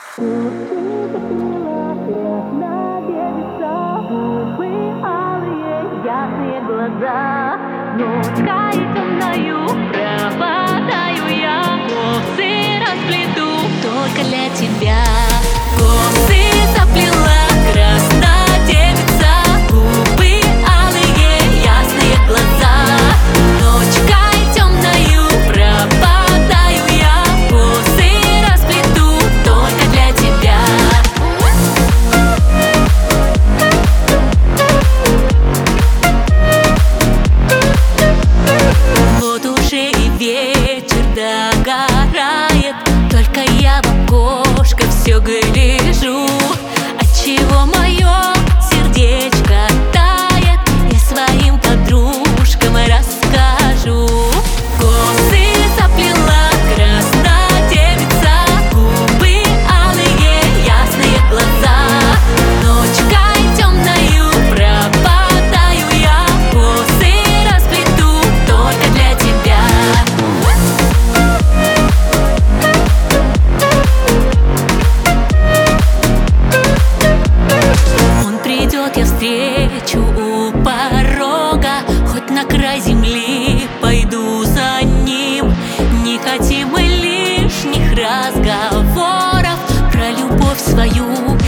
Ясные глаза, ночкой темною пропадаю я. Косы расплету только для тебя. Косы заплела красная девица, губы алые, ясные глаза. Ночкой темною пропадаю я. Косы расплету только для тебя. Вот уже и вечер догорает, только я в окошко все гляжу. Отчего мое сердечко тает, я своим подружкам расскажу. Косы заплела красная девица, губы алые, ясные глаза. Ночкой темною пропадаю я. Косы расплету только для тебя. Он придет, я встречу у порога, хоть на край земли пойду за ним. Не хотим мы лишних разговоров про любовь свою